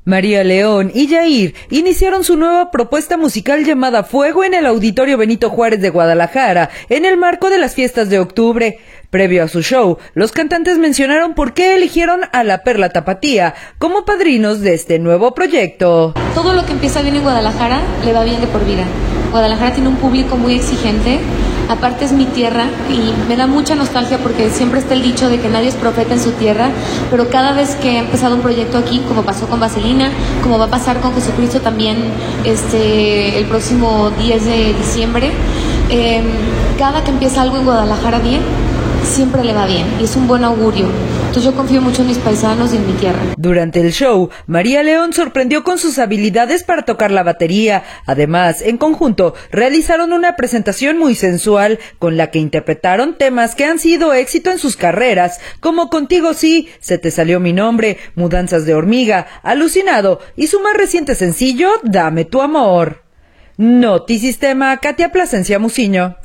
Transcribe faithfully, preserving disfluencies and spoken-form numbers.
María León y Yair iniciaron su nueva propuesta musical llamada Fuego en el Auditorio Benito Juárez de Guadalajara, en el marco de las fiestas de octubre. Previo a su show, los cantantes mencionaron por qué eligieron a La Perla Tapatía como padrinos de este nuevo proyecto. Todo lo que empieza bien en Guadalajara le va bien de por vida. Guadalajara tiene un público muy exigente, aparte es mi tierra y me da mucha nostalgia porque siempre está el dicho de que nadie es profeta en su tierra, pero cada vez que he empezado un proyecto aquí, como pasó con Vaselina, como va a pasar con Jesucristo también este, el próximo diez de diciembre, eh, cada que empieza algo en Guadalajara bien, siempre le va bien y es un buen augurio. Entonces yo confío mucho en mis paisanos y en mi tierra. Durante el show, María León sorprendió con sus habilidades para tocar la batería. Además, en conjunto, realizaron una presentación muy sensual con la que interpretaron temas que han sido éxito en sus carreras, como Contigo Sí, Se Te Salió Mi Nombre, Mudanzas de Hormiga, Alucinado y su más reciente sencillo, Dame Tu Amor. Notisistema, Katia Plasencia Muciño.